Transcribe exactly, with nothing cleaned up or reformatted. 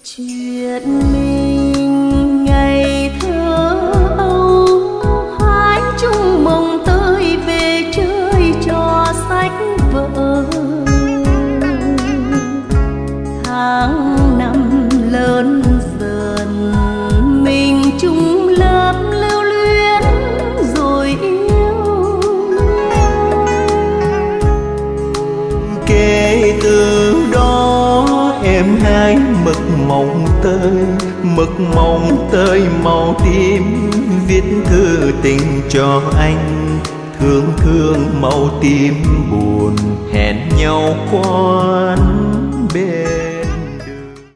Chuyện mình ngày thơ ấu, hái chung mộng tới về chơi trò sách vở. Tháng năm lớn dần, mình chung lớp lưu luyến rồi yêu. Kể từ đó em hái mực mộng tơi, mực mộng tơi màu tím, viết thư tình cho anh. Thương thương màu tím buồn, hẹn nhau quán bên.